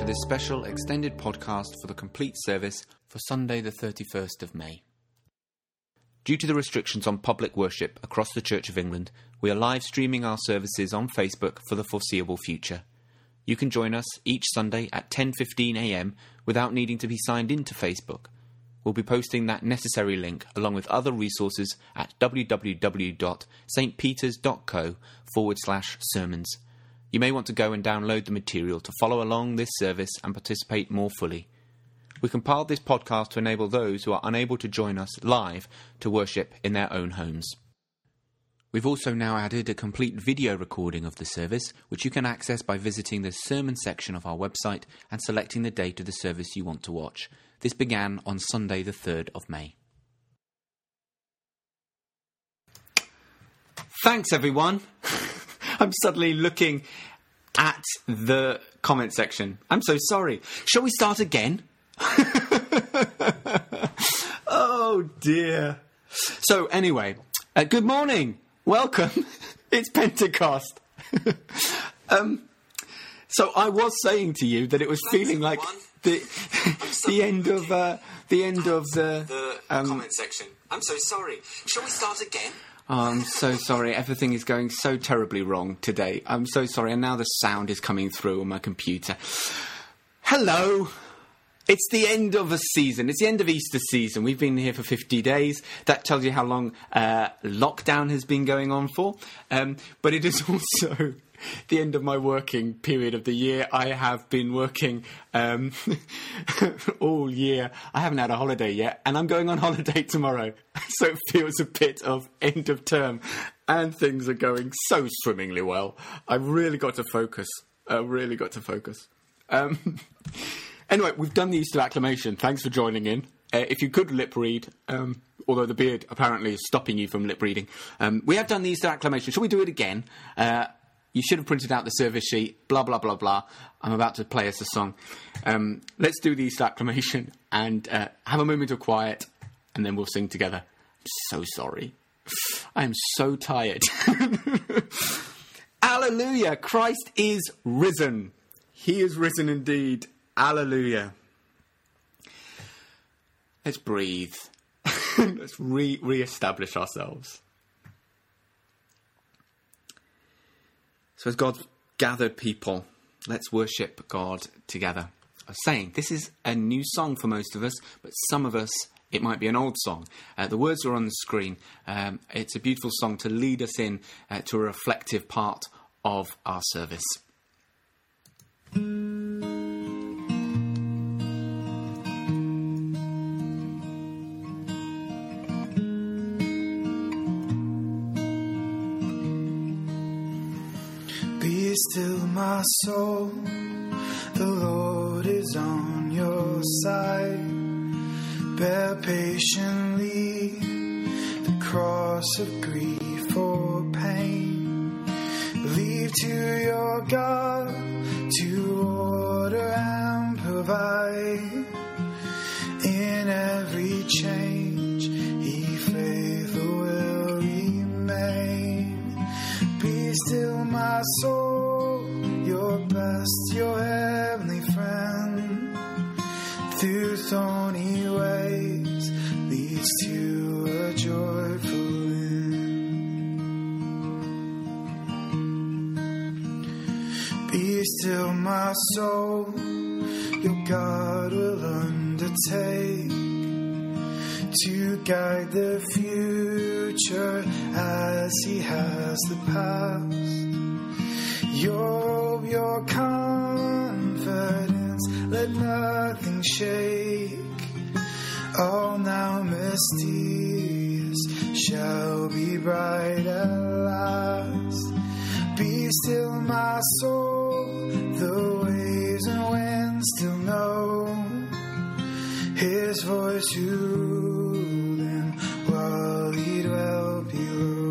this special extended podcast for the complete service for Sunday the 31st of May. Due to the restrictions on public worship across the Church of England, we are live streaming our services on Facebook for the foreseeable future. You can join us each Sunday at 10:15am without needing to be signed into Facebook. We'll be posting that necessary link along with other resources at www.stpeters.co/sermons. You may want to go and download the material to follow along this service and participate more fully. We compiled this podcast to enable those who are unable to join us live to worship in their own homes. We've also now added a complete video recording of the service, which you can access by visiting the sermon section of our website and selecting the date of the service you want to watch. This began on Sunday the 3rd of May. Thanks, everyone. I'm suddenly looking at the comment section. I'm so sorry. Shall we start again? Oh, dear. So, anyway, good morning. Welcome. It's Pentecost. So I was saying to you that it was feeling like the end of the comment section. I'm so sorry. Shall we start again? Oh, I'm so sorry. Everything is going so terribly wrong today. I'm so sorry. And now the sound is coming through on my computer. Hello. It's the end of a season. It's the end of Easter season. We've been here for 50 days. That tells you how long lockdown has been going on for. But it is also the end of my working period of the year. I have been working all year. I haven't had a holiday yet, and I'm going on holiday tomorrow. So it feels a bit of end of term, and things are going so swimmingly well. I've really got to focus. Anyway, we've done the Easter acclamation. Thanks for joining in. If you could lip read, although the beard apparently is stopping you from lip reading, we have done the Easter acclamation. Shall we do it again? You should have printed out the service sheet, blah, blah, blah, blah. I'm about to play us a song. Let's do the Easter acclamation and have a moment of quiet, and then we'll sing together. I'm so sorry. I am so tired. Alleluia! Christ is risen. He is risen indeed. Alleluia. Let's breathe. Let's re-establish ourselves. So as God's gathered people, let's worship God together. I was saying, this is a new song for most of us, but some of us, it might be an old song. The words are on the screen. It's a beautiful song to lead us in to a reflective part of our service. Be still, my soul, the Lord is on your side. Bear patiently the cross of grief or pain. Believe to your God to order and provide. In every change, He faithful will remain. Be still, my soul, your best, your heavenly friend. Through thorny ways leads to a joyful end. Be still, my soul, your God will undertake to guide the future as He has the past. Your confidence, let nothing shake. All now mysterious shall be bright at last. Be still, my soul, the waves and winds still know His voice ruling while He dwell below.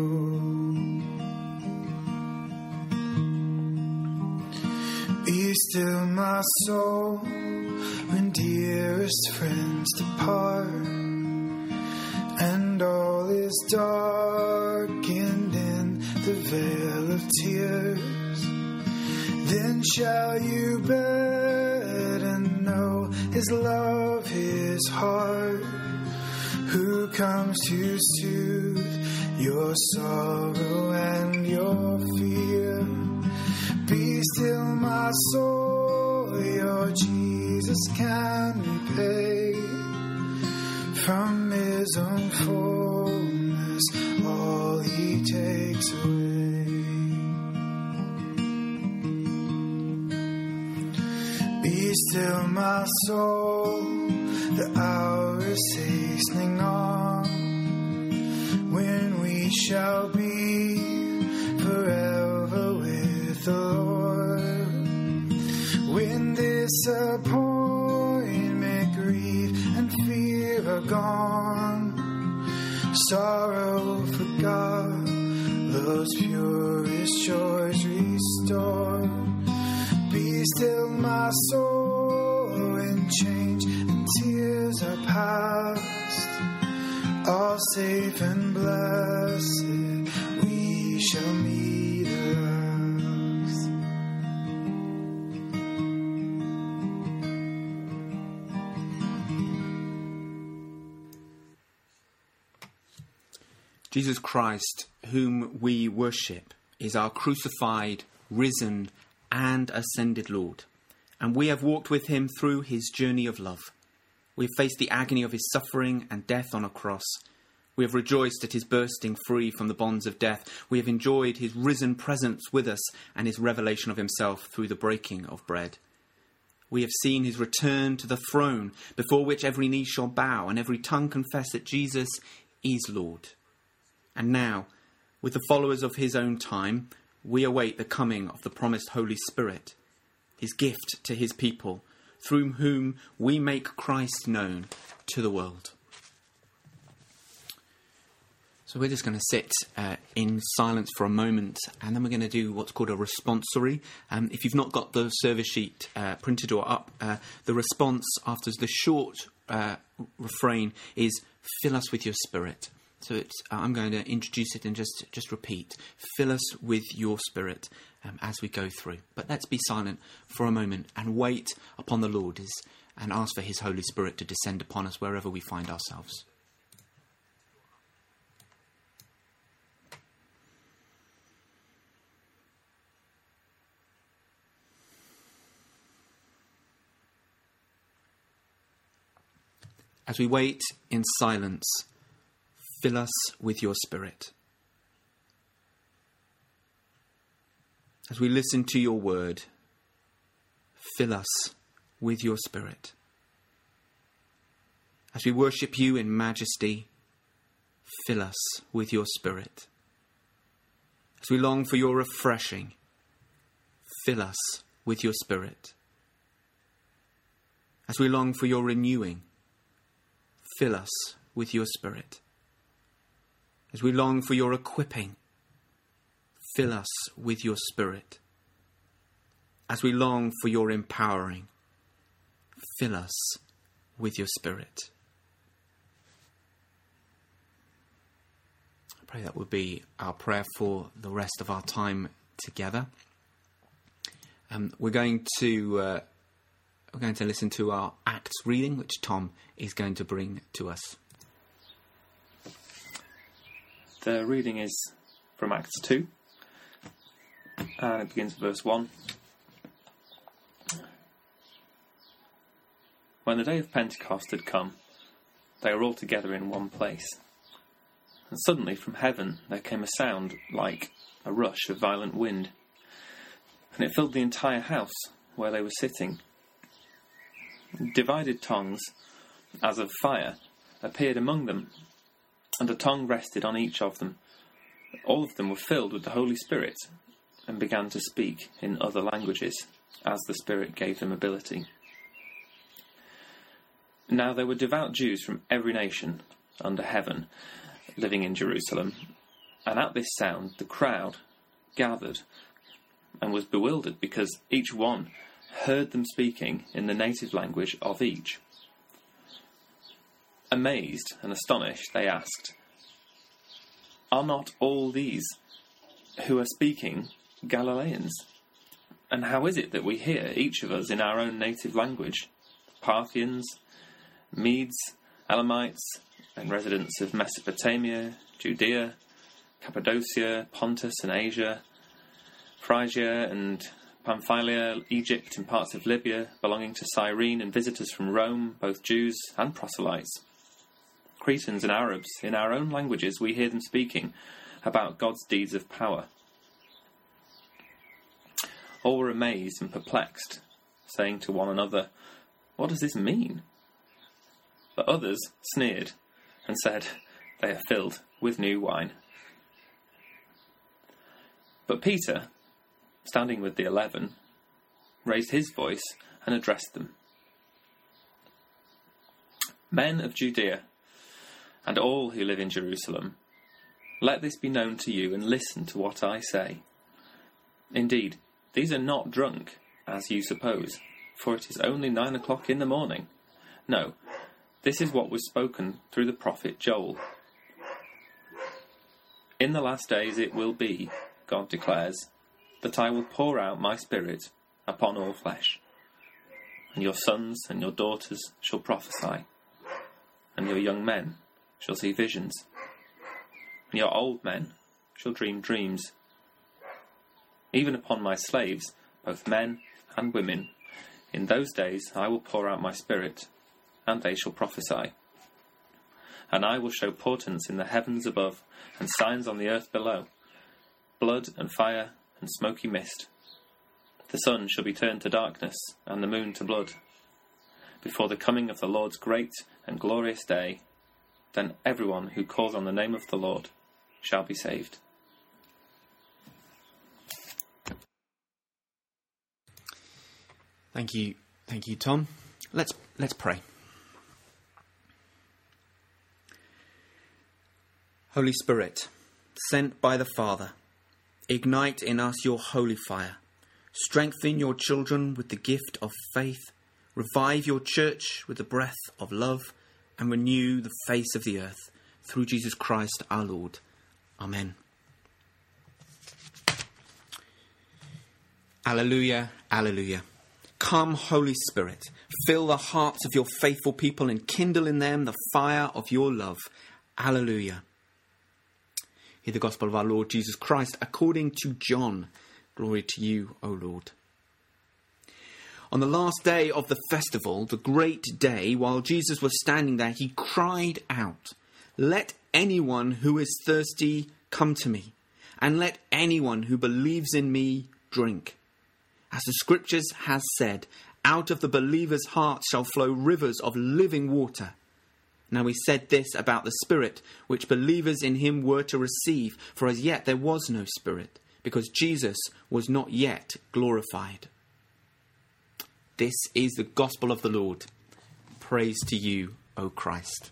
Be still, my soul, when dearest friends depart, and all is darkened in the veil of tears. Then shall you bear His love, His heart, who comes to soothe your sorrow and your fear. Be still, my soul, your Jesus can repay. From His own fullness, all He takes away. Be still, my soul, the hour is hastening on, when we shall be forever with the Lord. When disappointment, grief, and fear are gone, sorrow forgot, love's purest joys restored. Be still, my soul, when change and tears are past, all safe and blessed, we shall meet at last. Jesus Christ, whom we worship, is our crucified, risen, and ascended Lord, and we have walked with Him through His journey of love. We have faced the agony of His suffering and death on a cross. We have rejoiced at His bursting free from the bonds of death. We have enjoyed His risen presence with us and His revelation of Himself through the breaking of bread. We have seen His return to the throne, before which every knee shall bow and every tongue confess that Jesus is Lord. And now, with the followers of His own time, we await the coming of the promised Holy Spirit, His gift to His people, through whom we make Christ known to the world. So we're just going to sit in silence for a moment, and then we're going to do what's called a responsory. If you've not got the service sheet printed or up, the response after the short refrain is, "Fill us with your Spirit." So I'm going to introduce it and just repeat. Fill us with your Spirit as we go through. But let's be silent for a moment and wait upon the Lord and ask for His Holy Spirit to descend upon us wherever we find ourselves. As we wait in silence, fill us with your Spirit. As we listen to your word, fill us with your Spirit. As we worship you in majesty, fill us with your Spirit. As we long for your refreshing, fill us with your Spirit. As we long for your renewing, fill us with your Spirit. As we long for your equipping, fill us with your Spirit. As we long for your empowering, fill us with your Spirit. I pray that would be our prayer for the rest of our time together. We're going to listen to our Acts reading, which Tom is going to bring to us. The reading is from Acts 2, and it begins with verse 1. When the day of Pentecost had come, they were all together in one place. And suddenly from heaven there came a sound like a rush of violent wind, and it filled the entire house where they were sitting. Divided tongues, as of fire, appeared among them, and a tongue rested on each of them. All of them were filled with the Holy Spirit and began to speak in other languages, as the Spirit gave them ability. Now there were devout Jews from every nation under heaven living in Jerusalem, and at this sound the crowd gathered and was bewildered because each one heard them speaking in the native language of each. Amazed and astonished, they asked, "Are not all these who are speaking Galileans? And how is it that we hear, each of us, in our own native language? Parthians, Medes, Elamites, and residents of Mesopotamia, Judea, Cappadocia, Pontus and Asia, Phrygia and Pamphylia, Egypt and parts of Libya belonging to Cyrene, and visitors from Rome, both Jews and proselytes. Cretans and Arabs, in our own languages we hear them speaking about God's deeds of power. All were amazed and perplexed, saying to one another, "What does this mean?" But others sneered and said, "They are filled with new wine." But Peter, standing with the 11, raised his voice and addressed them. "Men of Judea, and all who live in Jerusalem, let this be known to you, and listen to what I say. Indeed, these are not drunk, as you suppose, for it is only 9 o'clock in the morning. No, this is what was spoken through the prophet Joel. In the last days it will be, God declares, that I will pour out my Spirit upon all flesh. And your sons and your daughters shall prophesy, and your young men shall see visions, and your old men shall dream dreams. Even upon my slaves, both men and women, in those days I will pour out my Spirit, and they shall prophesy. And I will show portents in the heavens above, and signs on the earth below, blood and fire and smoky mist. The sun shall be turned to darkness, and the moon to blood, before the coming of the Lord's great and glorious day. Then everyone who calls on the name of the Lord shall be saved." Thank you, Tom. Let's pray. Holy Spirit, sent by the Father, ignite in us your holy fire. Strengthen your children with the gift of faith. Revive your church with the breath of love, and renew the face of the earth, through Jesus Christ our Lord. Amen. Alleluia, alleluia. Come, Holy Spirit, fill the hearts of your faithful people and kindle in them the fire of your love. Alleluia. Hear the gospel of our Lord Jesus Christ according to John. Glory to you, O Lord. On the last day of the festival, the great day, while Jesus was standing there, he cried out, "Let anyone who is thirsty come to me, and let anyone who believes in me drink. As the Scriptures has said, out of the believer's heart shall flow rivers of living water." Now he said this about the Spirit, which believers in him were to receive, for as yet there was no Spirit, because Jesus was not yet glorified. This is the gospel of the Lord. Praise to you, O Christ.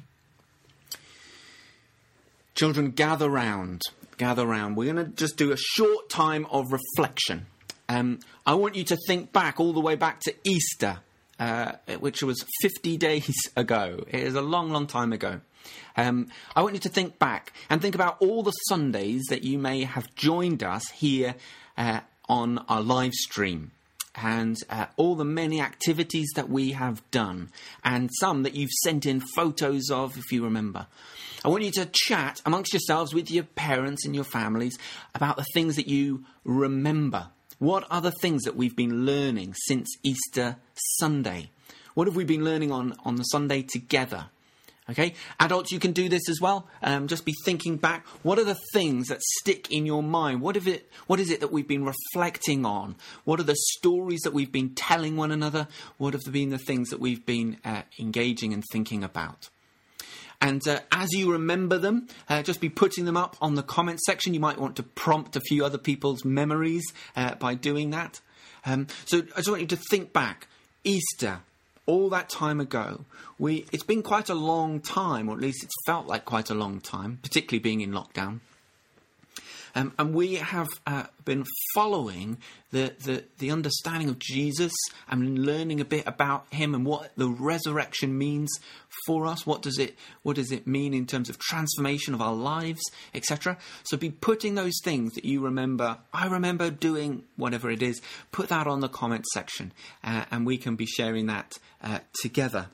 Children, gather round. We're going to just do a short time of reflection. I want you to think back all the way back to Easter, which was 50 days ago. It is a long, long time ago. I want you to think back and think about all the Sundays that you may have joined us here on our live stream. And all the many activities that we have done, and some that you've sent in photos of, if you remember. I want you to chat amongst yourselves with your parents and your families about the things that you remember. What are the things that we've been learning since Easter Sunday? What have we been learning on the Sunday together? Okay, adults, you can do this as well. Just be thinking back. What are the things that stick in your mind? What is it that we've been reflecting on? What are the stories that we've been telling one another? What have been the things that we've been engaging and thinking about? And as you remember them, just be putting them up on the comment section. You might want to prompt a few other people's memories by doing that. So I just want you to think back. Easter. All that time ago, it's been quite a long time, or at least it's felt like quite a long time, particularly being in lockdown. And we have been following the understanding of Jesus and learning a bit about him and what the resurrection means for us. What does it mean in terms of transformation of our lives, etc. So be putting those things that you remember. I remember doing whatever it is. Put that on the comment section, and we can be sharing that together.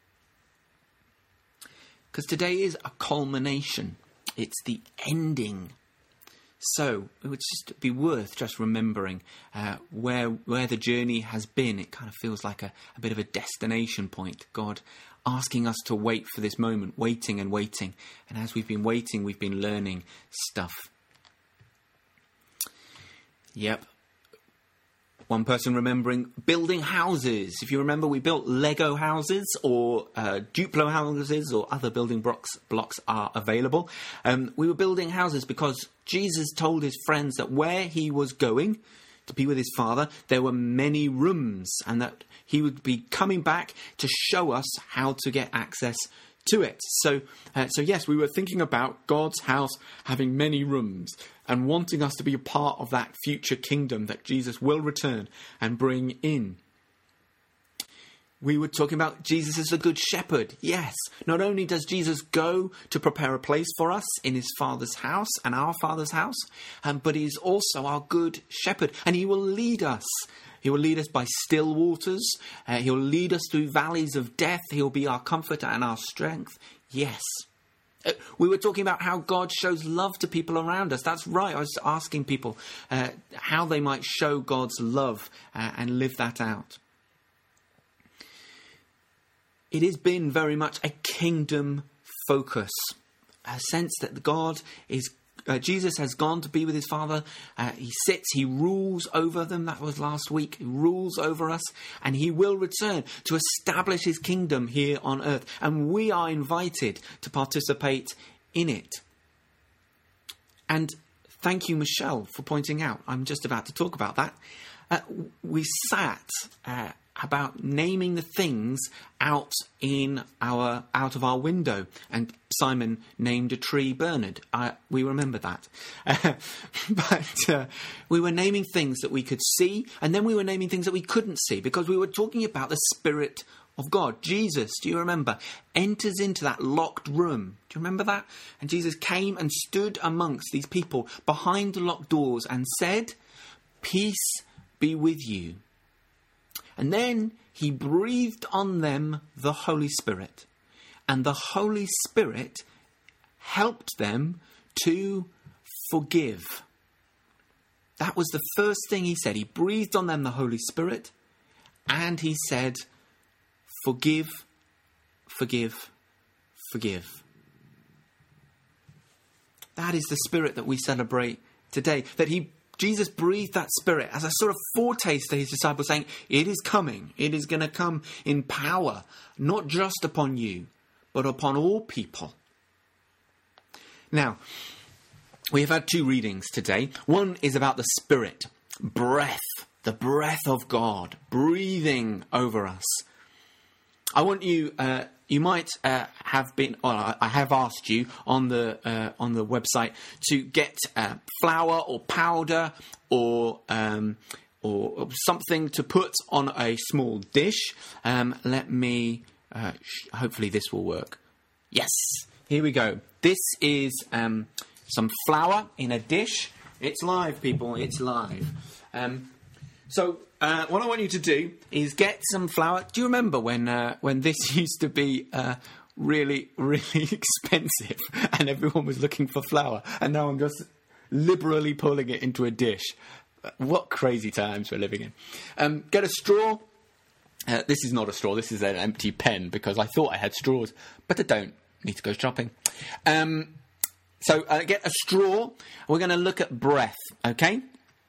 Because today is a culmination. It's the ending. So it would just be worth just remembering where the journey has been. It kind of feels like a bit of a destination point. God asking us to wait for this moment, waiting and waiting. And as we've been waiting, we've been learning stuff. Yep. One person remembering building houses. If you remember, we built Lego houses or Duplo houses or other building blocks are available. We were building houses because Jesus told his friends that where he was going to be with his Father, there were many rooms and that he would be coming back to show us how to get access to it. So yes, we were thinking about God's house having many rooms and wanting us to be a part of that future kingdom that Jesus will return and bring in. We were talking about Jesus as a good shepherd. Yes, not only does Jesus go to prepare a place for us in his Father's house and our Father's house, but he's also our good shepherd, and he will lead us. He will lead us by still waters. He'll lead us through valleys of death. He'll be our comforter and our strength. Yes. We were talking about how God shows love to people around us. That's right. I was asking people how they might show God's love and live that out. It has been very much a kingdom focus, a sense that Jesus has gone to be with his Father. He sits, he rules over them. That was last week. He rules over us, and he will return to establish his kingdom here on earth. And we are invited to participate in it. And thank you, Michelle, for pointing out. I'm just about to talk about that. We sat about naming the things out of our window, and Simon named a tree Bernard. We remember that. But we were naming things that we could see, and then we were naming things that we couldn't see, because we were talking about the Spirit of God. Jesus, do you remember, enters into that locked room. Do you remember that? And Jesus came and stood amongst these people behind the locked doors and said, "Peace be with you." And then he breathed on them the Holy Spirit. And the Holy Spirit helped them to forgive. That was the first thing he said. He breathed on them the Holy Spirit. And he said, forgive, forgive, forgive. That is the Spirit that we celebrate today. Jesus breathed that Spirit as a sort of foretaste to his disciples, saying, it is coming. It is going to come in power, not just upon you, but upon all people. Now, we have had two readings today. One is about the Spirit, breath, the breath of God, breathing over us. I want you... You might have been, or I have asked you on the website to get flour or powder or something to put on a small dish. Let me. Hopefully, this will work. Yes, here we go. This is some flour in a dish. It's live, people. It's live. So what I want you to do is get some flour. Do you remember when this used to be really, really expensive and everyone was looking for flour, and now I'm just liberally pulling it into a dish? What crazy times we're living in. Get a straw. This is not a straw. This is an empty pen, because I thought I had straws, but I don't. Need to go shopping. So get a straw. We're going to look at breath, okay?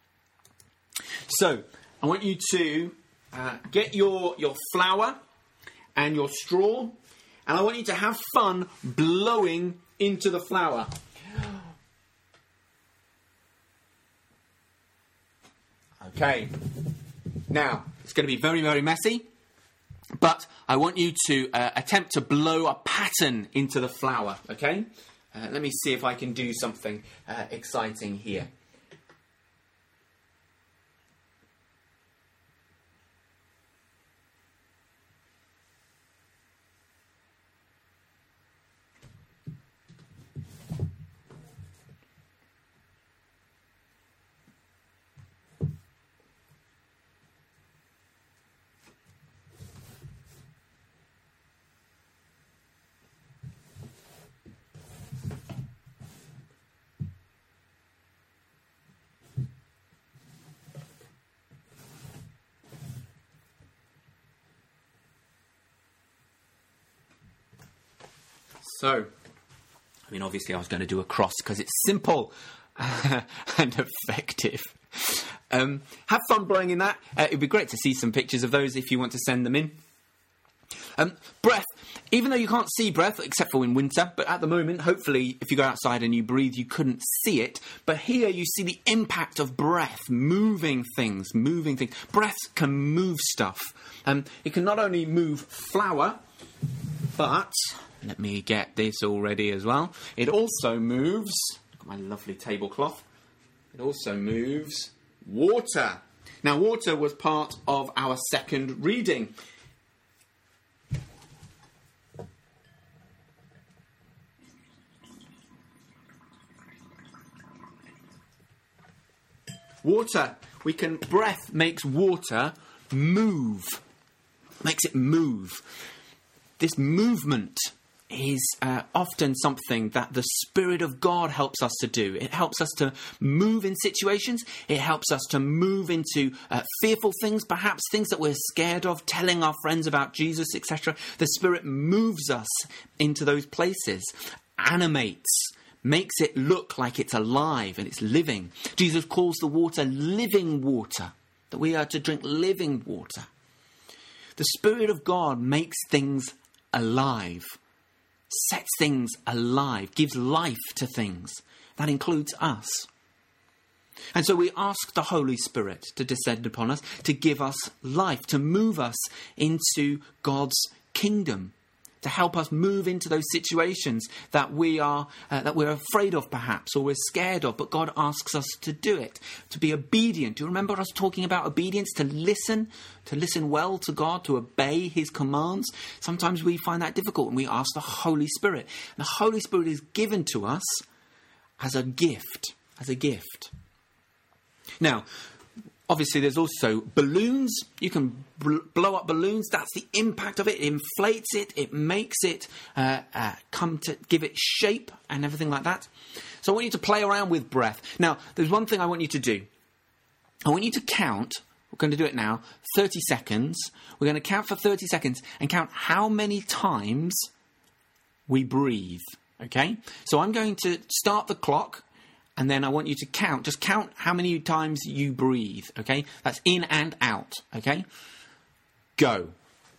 So I want you to get your flour and your straw, and I want you to have fun blowing into the flour. Okay. Now, it's going to be very, very messy, but I want you to attempt to blow a pattern into the flour, okay? Let me see if I can do something exciting here. So, I mean, obviously I was going to do a cross because it's simple and effective. Have fun blowing in that. It'd be great to see some pictures of those if you want to send them in. Breath. Even though you can't see breath, except for in winter, but at the moment, hopefully, if you go outside and you breathe, you couldn't see it. But here you see the impact of breath, moving things. Breath can move stuff. It can not only move flour, but... let me get this all ready as well. It also moves... got my lovely tablecloth. It also moves water. Now, water was part of our second reading. Water. Breath makes water move. Makes it move. This movement is often something that the Spirit of God helps us to do. It helps us to move in situations. It helps us to move into fearful things, perhaps things that we're scared of, telling our friends about Jesus, etc. The Spirit moves us into those places, animates, makes it look like it's alive and it's living. Jesus calls the water living water, that we are to drink living water. The Spirit of God makes things alive, sets things alive, gives life to things. That includes us. And so we ask the Holy Spirit to descend upon us, to give us life, to move us into God's kingdom, to help us move into those situations that we're afraid of perhaps, or we're scared of, but God asks us to do it, to be obedient. Do you remember us talking about obedience? To listen well to God, to obey his commands. Sometimes we find that difficult and we ask the Holy Spirit. And the Holy Spirit is given to us as a gift, Now, obviously, there's also balloons. You can blow up balloons. That's the impact of it. It inflates it. It makes it come to give it shape and everything like that. So I want you to play around with breath. Now, there's one thing I want you to do. I want you to count. We're going to do it now. 30 seconds. We're going to count for 30 seconds and count how many times we breathe. Okay? So I'm going to start the clock. And then I want you to count. Just count how many times you breathe, okay? That's in and out, okay? Go.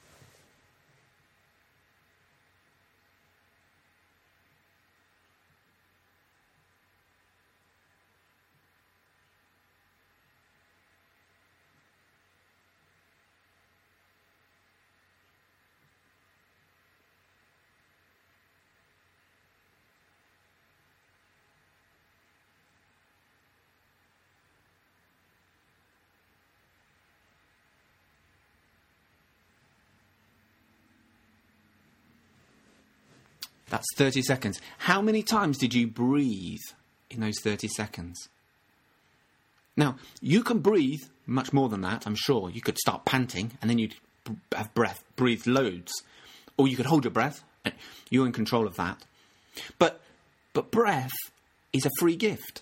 That's 30 seconds. How many times did you breathe in those 30 seconds? Now, you can breathe much more than that, I'm sure. You could start panting and then you'd have breathe loads. Or you could hold your breath. You're in control of that. But breath is a free gift.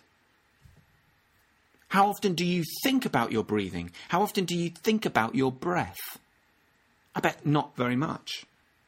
How often do you think about your breathing? How often do you think about your breath? I bet not very much.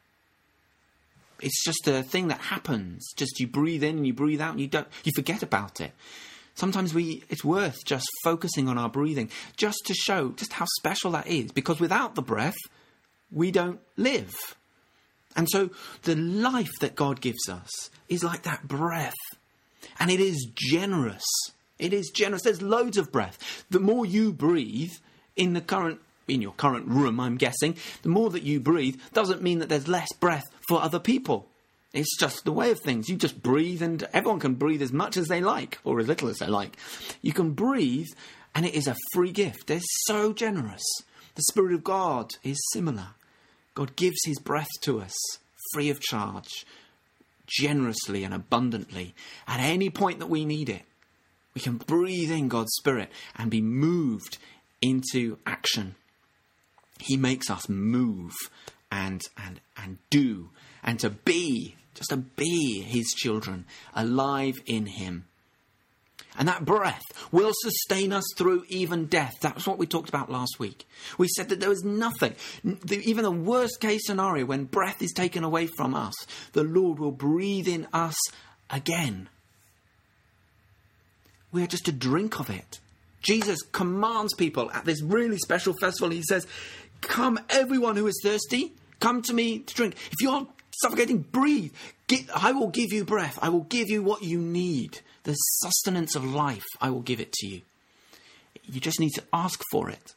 It's just a thing that happens. Just you breathe in and you breathe out and you forget about it. Sometimes it's worth just focusing on our breathing just to show just how special that is. Because without the breath, we don't live. And so the life that God gives us is like that breath. And it is generous. It is generous. There's loads of breath. The more you breathe in your current room, I'm guessing, the more that you breathe doesn't mean that there's less breath for other people. It's just the way of things. You just breathe, and everyone can breathe as much as they like, or as little as they like. You can breathe, and it is a free gift. It's so generous. The Spirit of God is similar. God gives his breath to us, free of charge, generously and abundantly, at any point that we need it. We can breathe in God's Spirit and be moved into action. He makes us move and do, and to be, just to be his children, alive in him. And that breath will sustain us through even death. That's what we talked about last week. We said that there was nothing, even the worst case scenario, when breath is taken away from us, the Lord will breathe in us again. We are just to drink of it. Jesus commands people at this really special festival. He says, come, everyone who is thirsty, come to me to drink. If you're suffocating, breathe. I will give you breath. I will give you what you need. The sustenance of life, I will give it to you. You just need to ask for it.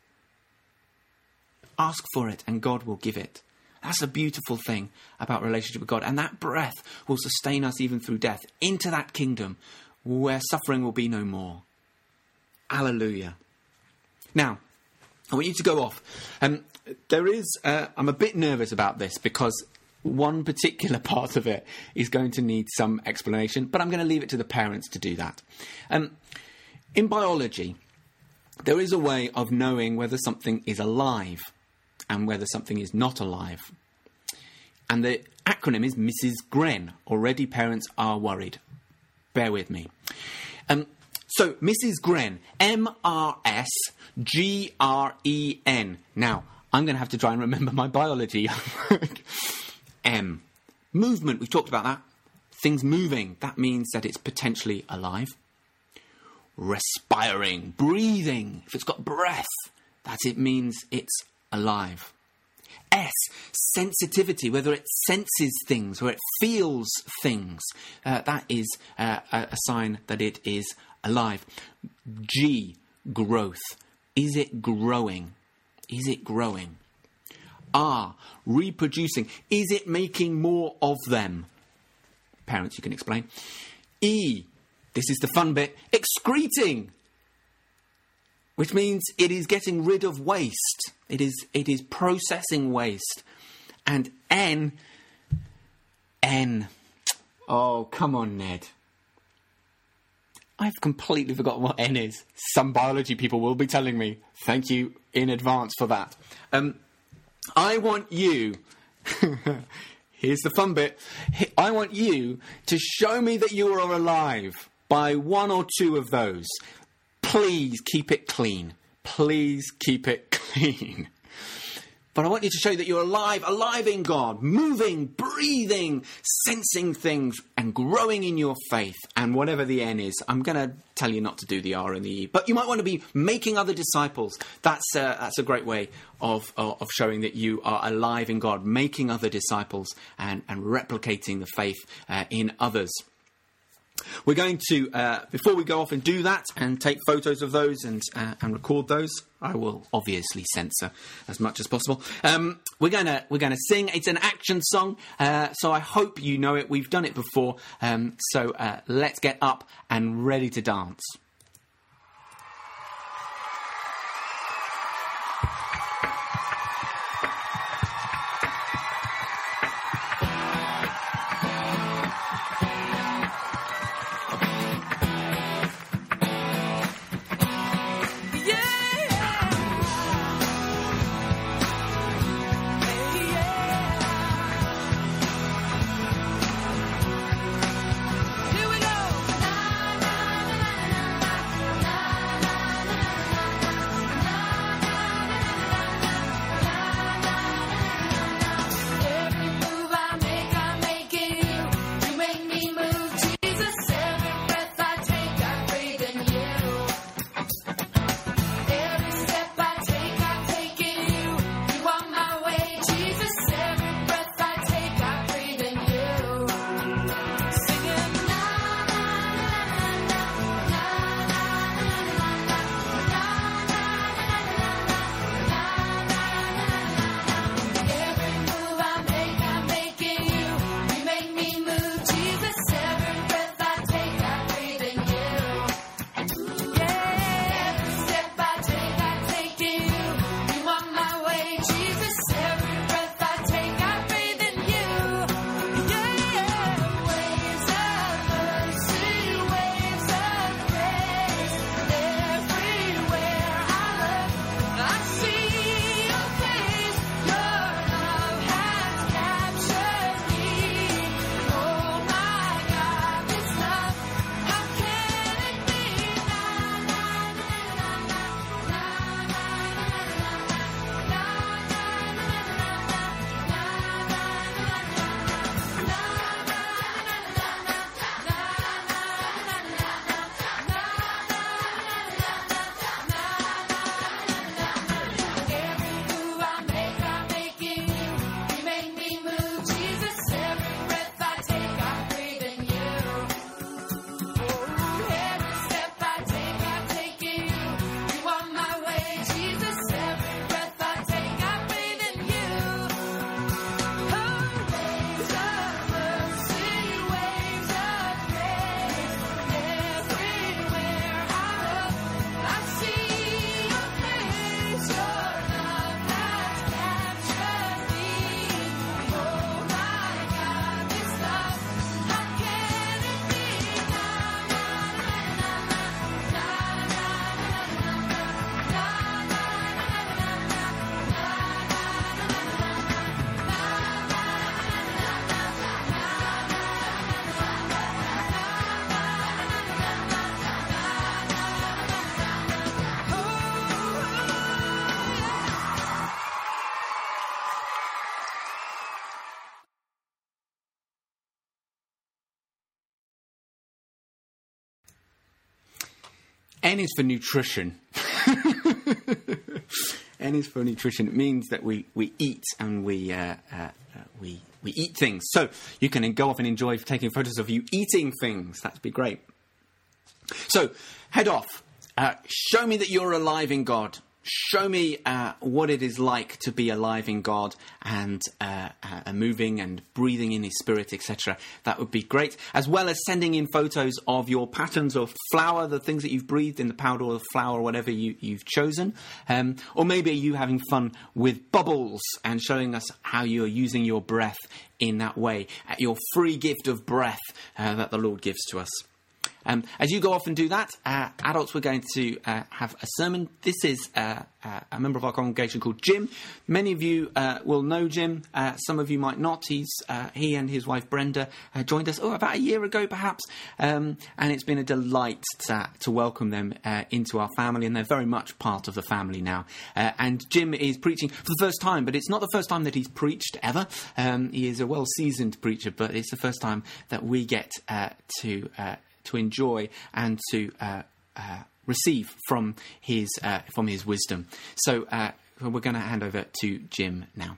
Ask for it and God will give it. That's a beautiful thing about relationship with God. And that breath will sustain us even through death into that kingdom where suffering will be no more. Hallelujah. Now, I want you to go off. I'm a bit nervous about this because one particular part of it is going to need some explanation, but I'm going to leave it to the parents to do that. In biology, there is a way of knowing whether something is alive and whether something is not alive. And the acronym is Mrs. Gren. Already parents are worried. Bear with me. So, Mrs. Gren, M-R-S-G-R-E-N. Now, I'm going to have to try and remember my biology. M. Movement, we've talked about that. Things moving, that means that it's potentially alive. Respiring, breathing, if it's got breath, it means it's alive. S. Sensitivity, whether it senses things or it feels things, that is a sign that it is alive. G. Growth. Is it growing? Is it growing? R. Reproducing. Is it making more of them? Parents, you can explain. E. This is the fun bit. Excreting. Which means it is getting rid of waste. It is processing waste. And N. Oh, come on, Ned. I've completely forgotten what N is. Some biology people will be telling me. Thank you in advance for that. I want you, here's the fun bit, I want you to show me that you are alive by one or two of those. Please keep it clean. Please keep it clean. But I want you to show that you're alive in God, moving, breathing, sensing things, and growing in your faith. And whatever the N is, I'm going to tell you not to do the R and the E. But you might want to be making other disciples. That's a great way of showing that you are alive in God, making other disciples and replicating the faith in others. We're going to, before we go off and do that and take photos of those and record those, I will obviously censor as much as possible. We're gonna sing. It's an action song, so I hope you know it. We've done it before, so let's get up and ready to dance. Here we go. N is for nutrition. N is for nutrition. It means that we eat and we eat things. So you can go off and enjoy taking photos of you eating things. That'd be great. So head off. Show me that you're alive in God. Show me what it is like to be alive in God and moving and breathing in His Spirit, etc. That would be great. As well as sending in photos of your patterns of flour, the things that you've breathed in the powder or the flour or whatever you've chosen. Or maybe you having fun with bubbles and showing us how you're using your breath in that way. Your free gift of breath that the Lord gives to us. As you go off and do that, adults, we're going to have a sermon. This is a member of our congregation called Jim. Many of you will know Jim. Some of you might not. He and his wife Brenda joined us about a year ago, perhaps. And it's been a delight to welcome them into our family, and they're very much part of the family now. And Jim is preaching for the first time, but it's not the first time that he's preached ever. He is a well-seasoned preacher, but it's the first time that we get to enjoy and to receive from his wisdom. So we're going to hand over to Jim now.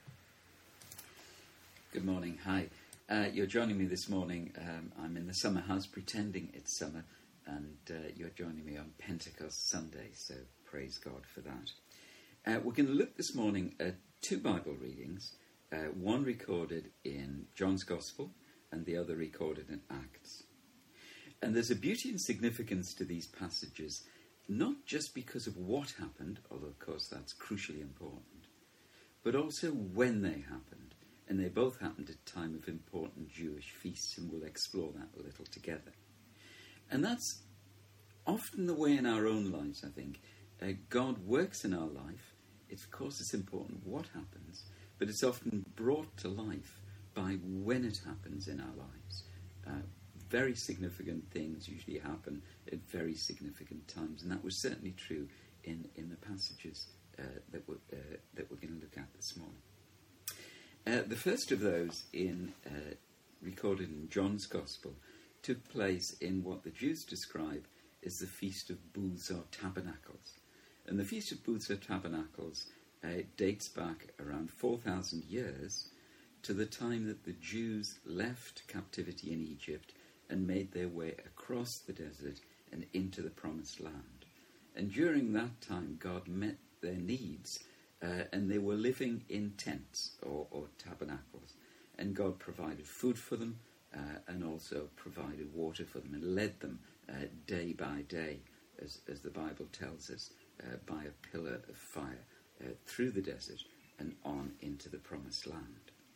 Good morning. Hi. You're joining me this morning. I'm in the summer house pretending it's summer, and you're joining me on Pentecost Sunday, so praise God for that. We're going to look this morning at two Bible readings, one recorded in John's Gospel and the other recorded in Acts. And there's a beauty and significance to these passages, not just because of what happened, although of course that's crucially important, but also when they happened. And they both happened at a time of important Jewish feasts, and we'll explore that a little together. And that's often the way in our own lives, I think. God works in our life. Of course it's important what happens, but it's often brought to life by when it happens in our lives. Very significant things usually happen at very significant times, and that was certainly true in the passages that we're going to look at this morning. The first of those, recorded in John's Gospel, took place in what the Jews describe as the Feast of Booths or Tabernacles. And the Feast of Booths or Tabernacles dates back around 4,000 years to the time that the Jews left captivity in Egypt and made their way across the desert and into the Promised Land. And during that time, God met their needs, and they were living in tents or tabernacles. And God provided food for them, and also provided water for them, and led them day by day, as the Bible tells us, by a pillar of fire through the desert and on into the Promised Land.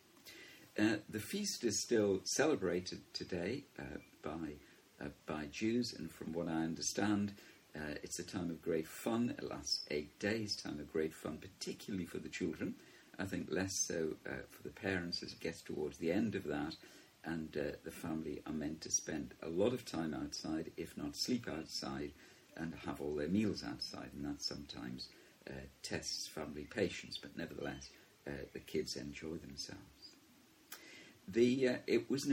The feast is still celebrated today by Jews, and from what I understand, it's a time of great fun. It lasts 8 days, time of great fun, particularly for the children. I think less so for the parents as it gets towards the end of that, and the family are meant to spend a lot of time outside, if not sleep outside, and have all their meals outside, and that sometimes tests family patience, but nevertheless, the kids enjoy themselves. It was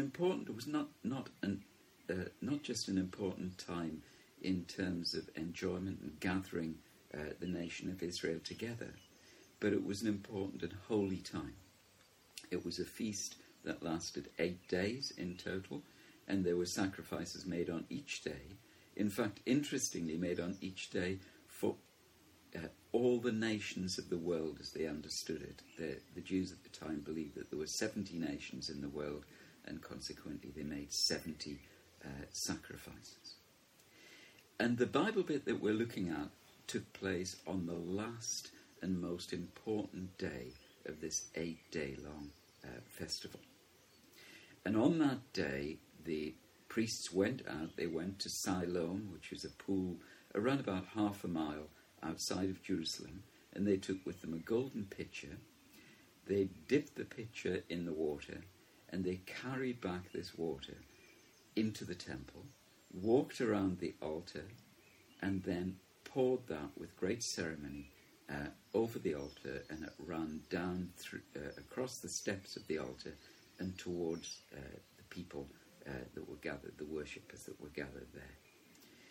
not just an important time in terms of enjoyment and gathering the nation of Israel together, but it was an important and holy time. It was a feast that lasted 8 days in total, and there were sacrifices made on each day. In fact, interestingly, made on each day for all the nations of the world as they understood it. The Jews at the time believed that there were 70 nations in the world, and consequently they made 70 sacrifices. And the Bible bit that we're looking at took place on the last and most important day of this 8-day-long festival. And on that day, the priests went out. They went to Siloam, which was a pool around about half a mile outside of Jerusalem, and they took with them a golden pitcher. They dipped the pitcher in the water, and they carried back this water into the temple, walked around the altar, and then poured that with great ceremony over the altar, and it ran down through, across the steps of the altar and towards the people that were gathered, the worshippers that were gathered there.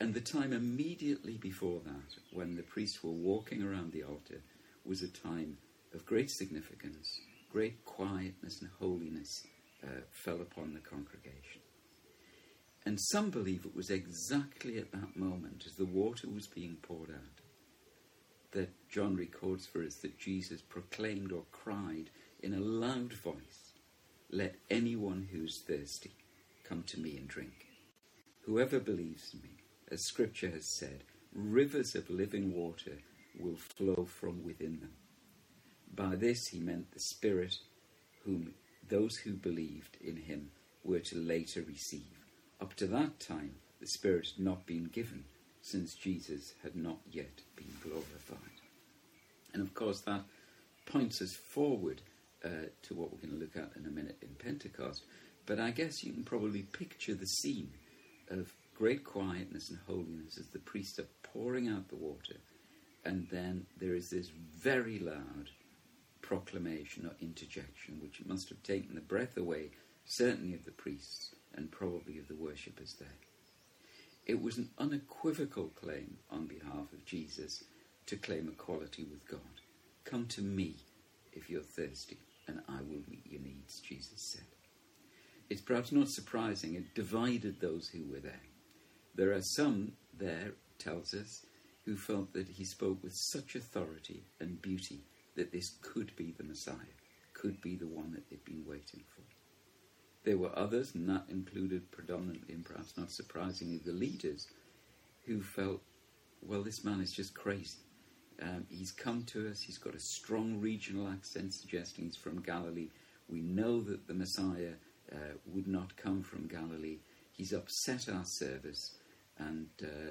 And the time immediately before that, when the priests were walking around the altar, was a time of great significance. Great quietness and holiness fell upon the congregation. And some believe it was exactly at that moment, as the water was being poured out, that John records for us that Jesus proclaimed or cried in a loud voice, "Let anyone who is thirsty come to me and drink. Whoever believes in me, as Scripture has said, rivers of living water will flow from within them." By this he meant the Spirit, whom those who believed in him were to later receive. Up to that time, the Spirit had not been given, since Jesus had not yet been glorified. And of course that points us forward to what we're going to look at in a minute in Pentecost. But I guess you can probably picture the scene of great quietness and holiness as the priests are pouring out the water, and then there is this very loud proclamation or interjection, which must have taken the breath away, certainly of the priests and probably of the worshippers there. It was an unequivocal claim on behalf of Jesus to claim equality with God. "Come to me if you're thirsty, and I will meet your needs," Jesus said. It's perhaps not surprising it divided those who were there. There are some there, tells us, who felt that he spoke with such authority and beauty that this could be the Messiah, could be the one that they'd been waiting for. There were others, and that included predominantly, and perhaps not surprisingly, the leaders, who felt, well, this man is just crazy. He's come to us, he's got a strong regional accent suggesting he's from Galilee. We know that the Messiah would not come from Galilee. He's upset our service, and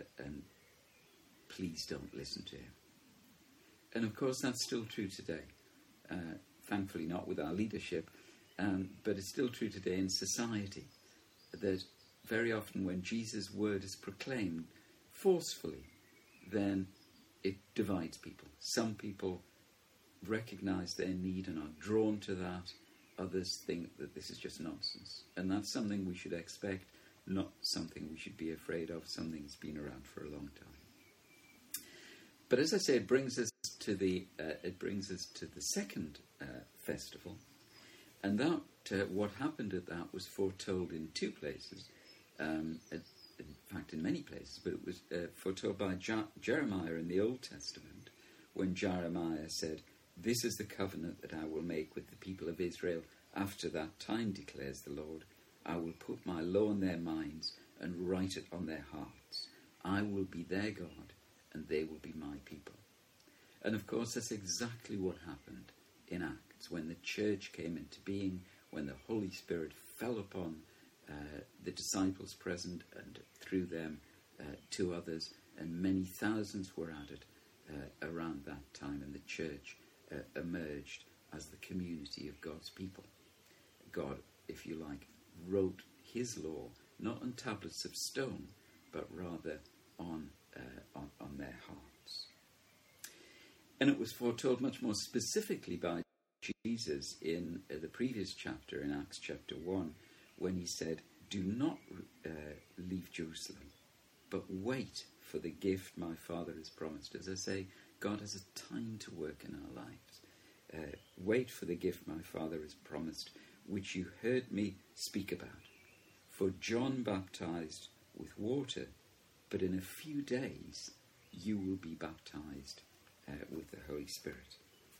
please don't listen to him. And of course that's still true today. Thankfully not with our leadership, but it's still true today in society, that very often when Jesus' word is proclaimed forcefully, then it divides people. Some people recognise their need and are drawn to that. Others think that this is just nonsense. And that's something we should expect, not something we should be afraid of, something that's been around for a long time. But as I say, it brings us to the second festival, and that what happened at that was foretold in two places. In fact, in many places, but it was foretold by Jeremiah in the Old Testament, when Jeremiah said, "This is the covenant that I will make with the people of Israel after that time, declares the Lord. I will put my law in their minds and write it on their hearts. I will be their God, and they will be my people." And of course, that's exactly what happened in Acts, when the church came into being, when the Holy Spirit fell upon the disciples present, and through them to others, and many thousands were added around that time, and the church emerged as the community of God's people. God, if you like, wrote his law not on tablets of stone, but rather on their hearts. And it was foretold much more specifically by Jesus in the previous chapter, in Acts chapter 1, when he said, "Do not leave Jerusalem, but wait for the gift my Father has promised." As I say, God has a time to work in our lives. "Wait for the gift my Father has promised, which you heard me speak about. For John baptized with water, but in a few days you will be baptized with the Holy Spirit."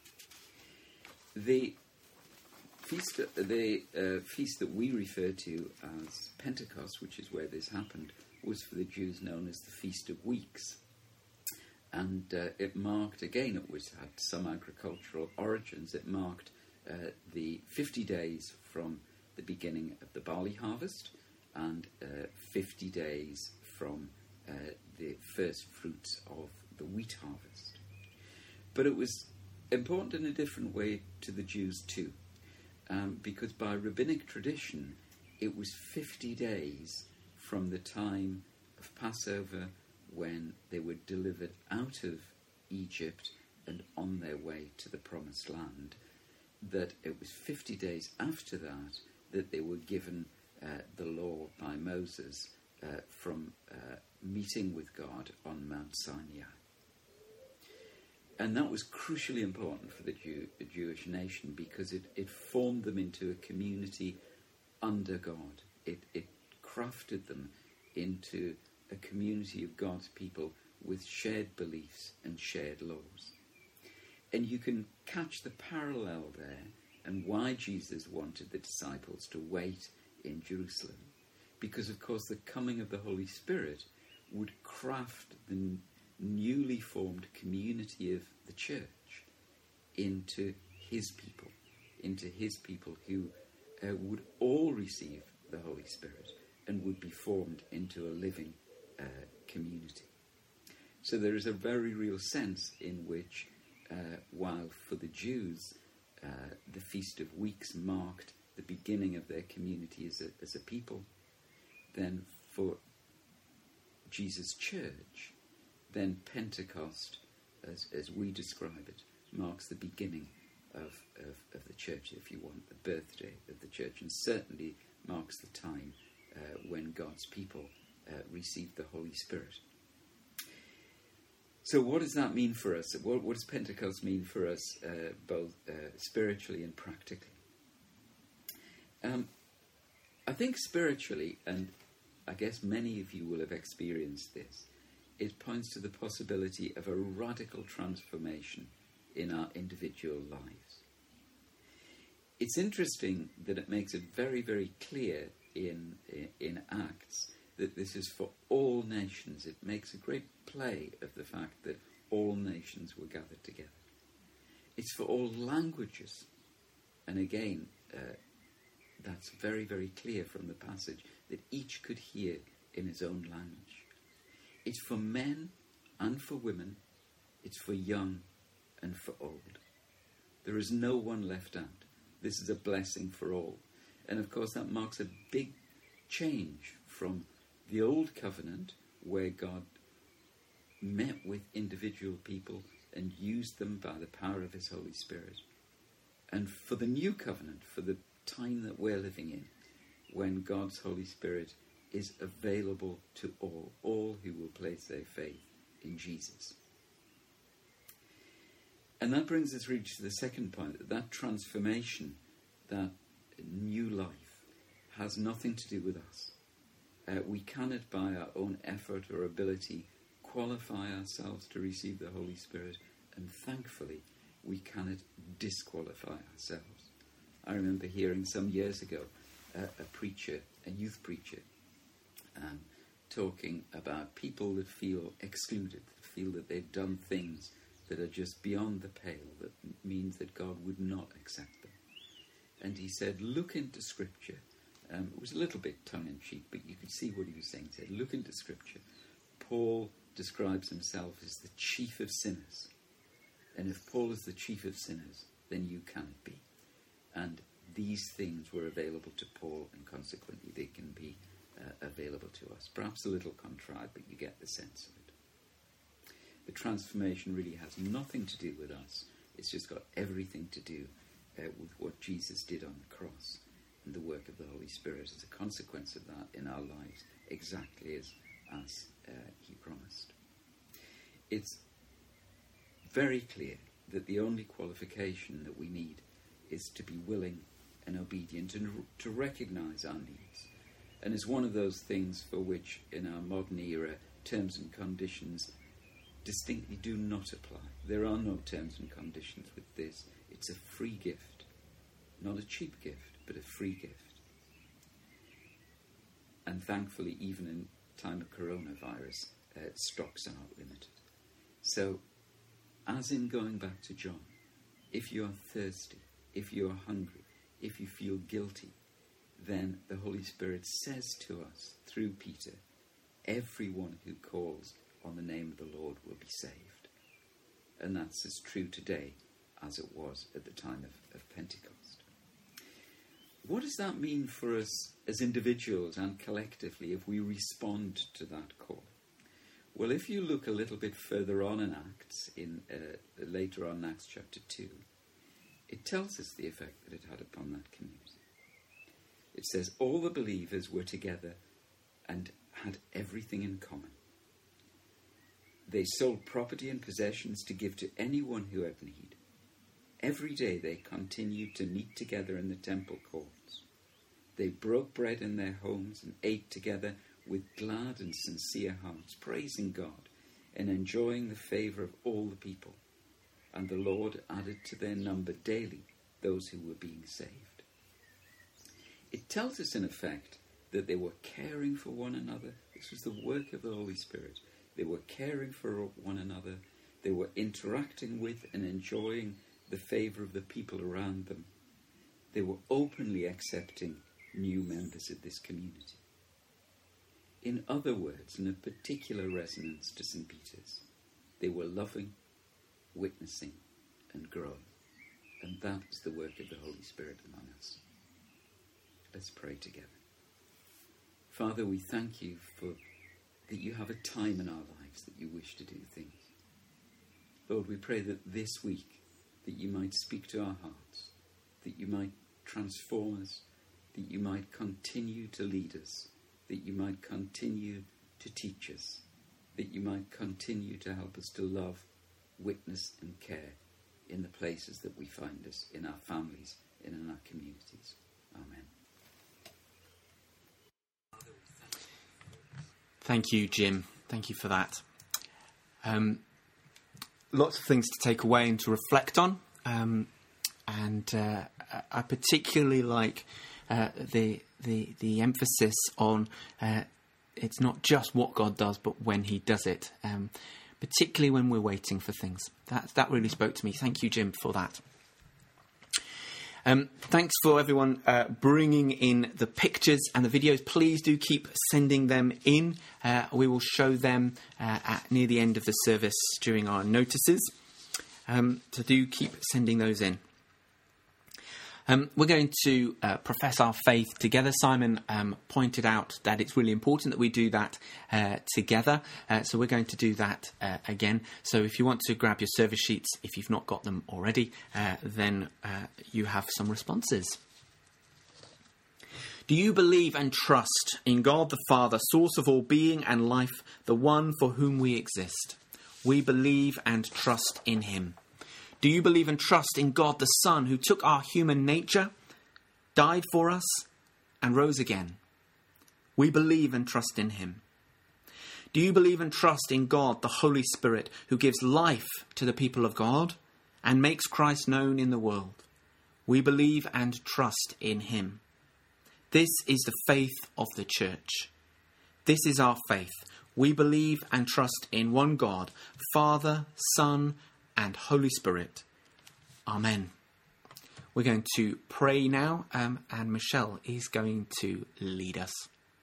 The feast that we refer to as Pentecost, which is where this happened, was for the Jews known as the Feast of Weeks. And it marked, again, had some agricultural origins. It marked the 50 days from the beginning of the barley harvest, and 50 days from the first fruits of the wheat harvest. But it was important in a different way to the Jews too, because by rabbinic tradition, it was 50 days from the time of Passover, when they were delivered out of Egypt and on their way to the Promised Land, that it was 50 days after that they were given the law by Moses from meeting with God on Mount Sinai. And that was crucially important for the Jewish nation, because it formed them into a community under God. It crafted them into a community of God's people with shared beliefs and shared laws. And you can catch the parallel there, and why Jesus wanted the disciples to wait in Jerusalem. Because, of course, the coming of the Holy Spirit would craft the newly formed community of the church into his people who would all receive the Holy Spirit and would be formed into a living community. So there is a very real sense in which, while for the Jews the Feast of Weeks marked the beginning of their community as a people, then for Jesus' church, then Pentecost, as we describe it, marks the beginning of the church, if you want, the birthday of the church, and certainly marks the time when God's people received the Holy Spirit. So what does that mean for us? What does Pentecost mean for us, both spiritually and practically? I think spiritually, and I guess many of you will have experienced this, it points to the possibility of a radical transformation in our individual lives. It's interesting that it makes it very, very clear in Acts that this is for all nations. It makes a great play of the fact that all nations were gathered together. It's for all languages. And again, that's very, very clear from the passage, that each could hear in his own language. It's for men and for women. It's for young and for old. There is no one left out. This is a blessing for all. And of course that marks a big change from the old covenant, where God met with individual people and used them by the power of his Holy Spirit. And for the new covenant, for the time that we're living in, when God's Holy Spirit is available to all who will place their faith in Jesus. And that brings us to the second point, that transformation, that new life, has nothing to do with us. We cannot, by our own effort or ability, qualify ourselves to receive the Holy Spirit, and thankfully, we cannot disqualify ourselves. I remember hearing some years ago a youth preacher, talking about people that feel excluded, that feel that they've done things that are just beyond the pale, that means that God would not accept them. And he said, look into Scripture. It was a little bit tongue-in-cheek, but you could see what he was saying. He said, look into Scripture. Paul describes himself as the chief of sinners. And if Paul is the chief of sinners, then you cannot be. And these things were available to Paul, and consequently they can be available to us. Perhaps a little contrived, but you get the sense of it. The transformation really has nothing to do with us. It's just got everything to do with what Jesus did on the cross and the work of the Holy Spirit as a consequence of that in our lives, exactly as he promised. It's very clear that the only qualification that we need is to be willing and obedient and to recognise our needs. And it's one of those things for which, in our modern era, terms and conditions distinctly do not apply. There are no terms and conditions with this. It's a free gift. Not a cheap gift, but a free gift. And thankfully, even in time of coronavirus, stocks are not limited. So, as in going back to John, if you are thirsty, if you are hungry, if you feel guilty, then the Holy Spirit says to us through Peter, everyone who calls on the name of the Lord will be saved. And that's as true today as it was at the time of Pentecost. What does that mean for us as individuals and collectively if we respond to that call? Well, if you look a little bit further on in Acts, later on in Acts chapter 2, it tells us the effect that it had upon that community. It says all the believers were together and had everything in common. They sold property and possessions to give to anyone who had need. Every day they continued to meet together in the temple courts. They broke bread in their homes and ate together with glad and sincere hearts, praising God and enjoying the favour of all the people. And the Lord added to their number daily those who were being saved. It tells us, in effect, that they were caring for one another. This was the work of the Holy Spirit. They were caring for one another. They were interacting with and enjoying the favour of the people around them. They were openly accepting new members of this community. In other words, in a particular resonance to St. Peter's, they were loving, witnessing, and growing. And that is the work of the Holy Spirit among us. Let's pray together. Father, we thank you for that you have a time in our lives that you wish to do things. Lord, we pray that this week that you might speak to our hearts, that you might transform us, that you might continue to lead us, that you might continue to teach us, that you might continue to help us to love, witness and care in the places that we find us, in our families and in our communities. Amen. Thank you, Jim. Thank you for that. Lots of things to take away and to reflect on. I particularly like the emphasis on it's not just what God does, but when he does it, particularly when we're waiting for things. That really spoke to me. Thank you, Jim, for that. Thanks for everyone bringing in the pictures and the videos. Please do keep sending them in. We will show them near the end of the service during our notices. So do keep sending those in. We're going to profess our faith together. Simon pointed out that it's really important that we do that together. So we're going to do that again. So if you want to grab your service sheets, if you've not got them already, then you have some responses. Do you believe and trust in God the Father, source of all being and life, the one for whom we exist? We believe and trust in him. Do you believe and trust in God the Son, who took our human nature, died for us, and rose again? We believe and trust in him. Do you believe and trust in God the Holy Spirit, who gives life to the people of God and makes Christ known in the world? We believe and trust in him. This is the faith of the Church. This is our faith. We believe and trust in one God, Father, Son, and Holy Spirit. Amen. We're going to pray now, and Michelle is going to lead us.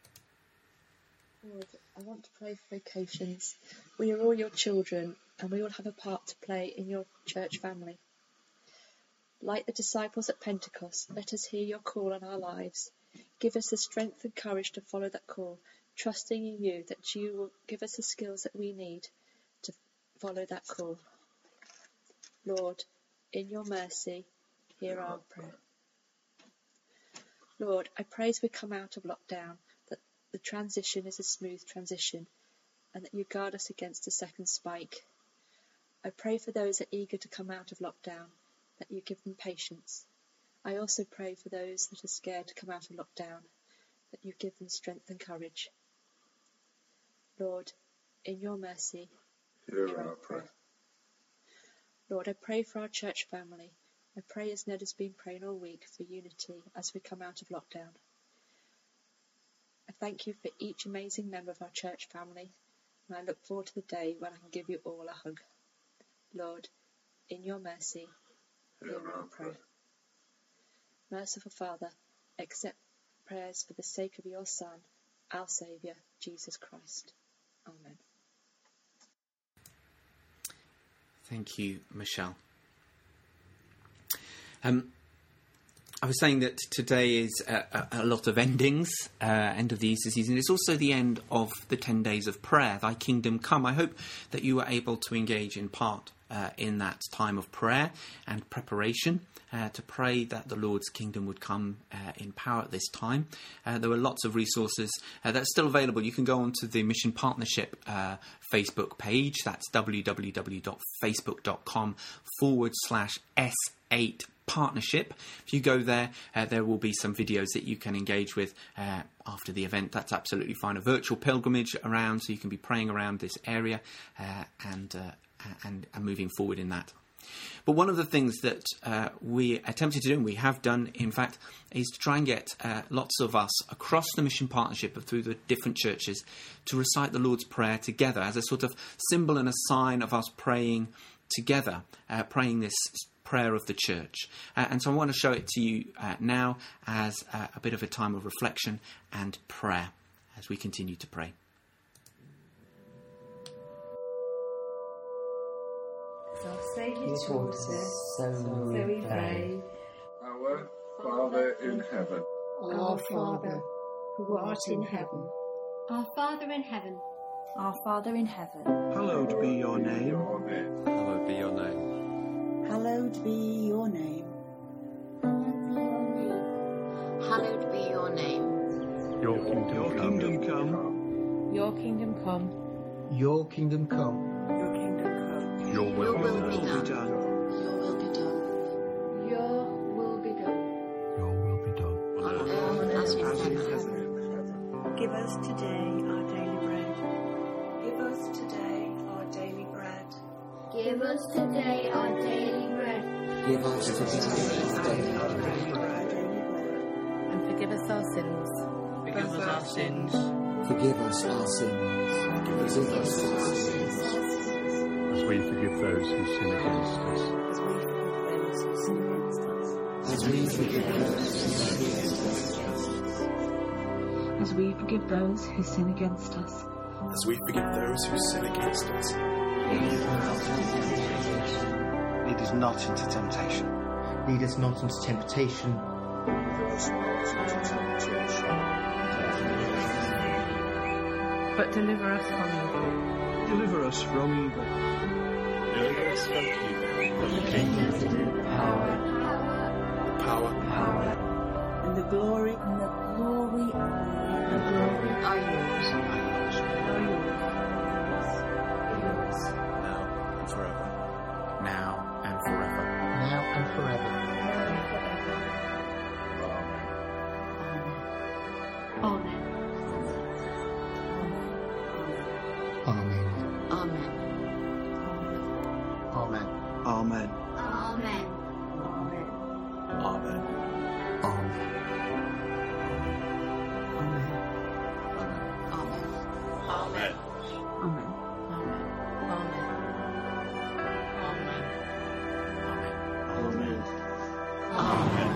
Lord, I want to pray for vocations. We are all your children, and we all have a part to play in your church family. Like the disciples at Pentecost, let us hear your call on our lives. Give us the strength and courage to follow that call, trusting in you that you will give us the skills that we need to follow that call. Lord, in your mercy, hear our prayer. Lord, I pray as we come out of lockdown that the transition is a smooth transition and that you guard us against a second spike. I pray for those that are eager to come out of lockdown, that you give them patience. I also pray for those that are scared to come out of lockdown, that you give them strength and courage. Lord, in your mercy, hear our prayer. Lord, I pray for our church family. I pray as Ned has been praying all week for unity as we come out of lockdown. I thank you for each amazing member of our church family, and I look forward to the day when I can give you all a hug. Lord, in your mercy, hear our prayer. Merciful Father, accept prayers for the sake of your Son, our Saviour, Jesus Christ. Amen. Thank you, Michelle. I was saying that today is a lot of endings, end of the Easter season. It's also the end of the 10 days of prayer, Thy Kingdom Come. I hope that you were able to engage in part in that time of prayer and preparation to pray that the Lord's kingdom would come in power at this time. There were lots of resources that are still available. You can go onto the Mission Partnership Facebook page. That's www.facebook.com/S8 Partnership. If you go there, there will be some videos that you can engage with after the event. That's absolutely fine. A virtual pilgrimage around, so you can be praying around this area and moving forward in that. But one of the things that we attempted to do, and we have done, in fact, is to try and get lots of us across the Mission Partnership and through the different churches to recite the Lord's Prayer together as a sort of symbol and a sign of us praying together, praying this prayer of the church. And so I want to show it to you now as a bit of a time of reflection and prayer as we continue to pray. Our Saviour taught us, so we pray. Our Father in heaven. Our Father, who art in heaven. Our Father in heaven. Our Father in heaven. Hallowed be your name. Hallowed be your name. Hallowed be your name. Hallowed be your name. Your kingdom come. Your kingdom come. Your kingdom come. Your kingdom come. Your will be done. Your will be done. Your will be done. Your will be done. On earth as in heaven. Give us today our daily bread. Give us today our daily bread. Give us today our daily bread. Give us today our daily bread. And forgive us our sins. Forgive us our sins. Forgive us our sins. Forgive us our sins. As we forgive those who sin against us. As we forgive those who sin against us. As we forgive those who sin against us. As we forgive those who sin against us. Lead us not into temptation. Lead us not into temptation. But deliver us from evil. Deliver us from evil. Deliver us from evil. The kingdom, the power, and the glory, are yours. now and forever. Now and forever. Now and forever. Amen. Amen. Amen. Amen. Amen. Amen. Amen. Amen. Amen. Amen. Amen. Amen.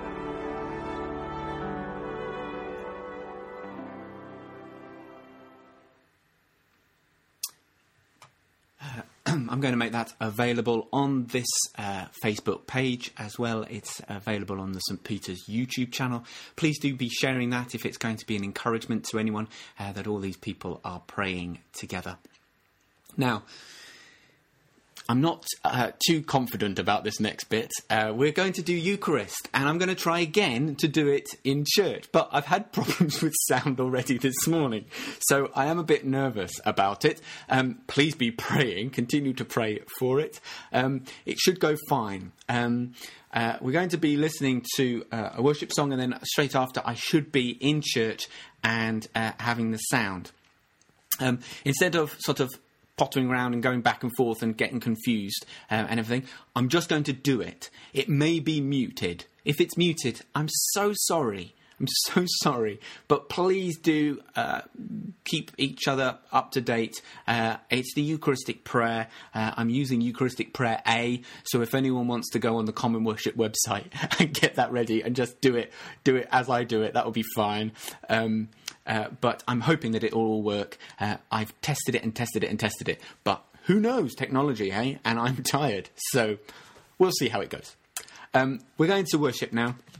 I'm going to make that available on this Facebook page as well. It's available on the St. Peter's YouTube channel. Please do be sharing that if it's going to be an encouragement to anyone that all these people are praying together. Now, I'm not too confident about this next bit. We're going to do Eucharist, and I'm going to try again to do it in church. But I've had problems with sound already this morning, so I am a bit nervous about it. Please be praying. Continue to pray for it. It should go fine. We're going to be listening to a worship song, and then straight after, I should be in church and having the sound. Instead of sort of pottering around and going back and forth and getting confused and everything, I'm just going to do it. It may be muted. If it's muted, I'm so sorry. I'm so sorry. But please do keep each other up to date. It's the Eucharistic prayer. I'm using Eucharistic prayer A, so if anyone wants to go on the Common Worship website and get that ready and just do it as I do it, that will be fine. But I'm hoping that it will all work. I've tested it, but who knows? Technology, eh? And I'm tired, so we'll see how it goes. We're going to worship now.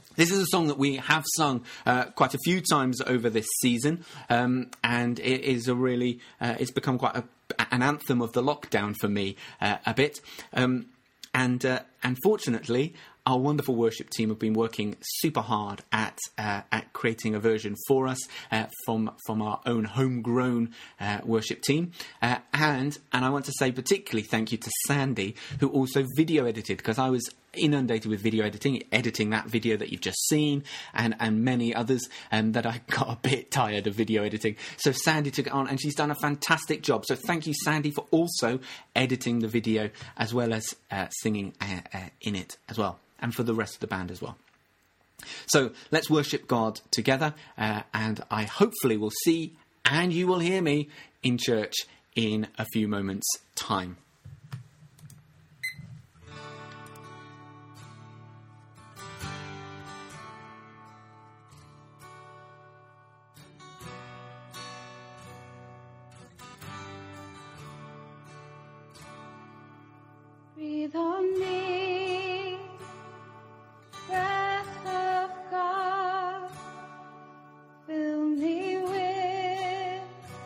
This is a song that we have sung quite a few times over this season, and it is a really, it's become quite an anthem of the lockdown for me a bit. And fortunately, our wonderful worship team have been working super hard at creating a version for us from our own homegrown worship team. And I want to say particularly thank you to Sandy, who also video edited, because I was inundated with video editing that video that you've just seen, and many others, that I got a bit tired of video editing. So Sandy took it on, and she's done a fantastic job. So thank you, Sandy, for also editing the video as well as singing in it as well, and for the rest of the band as well. So let's worship God together, and I hopefully will see and you will hear me in church in a few moments' time. Breathe on me, breath of God, fill me with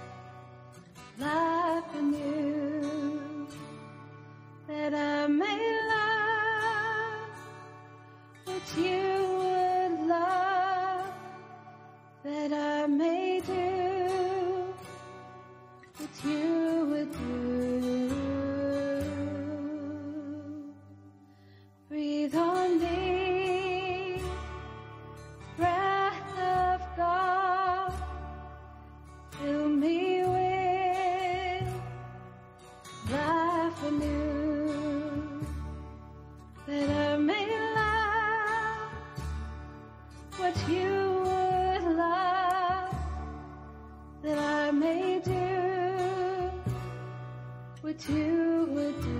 life anew, that I may love what you would love, that I may do what you would do. Breathe on me, breath of God, fill me with life anew, that I may love what you would love, that I may do what you would do.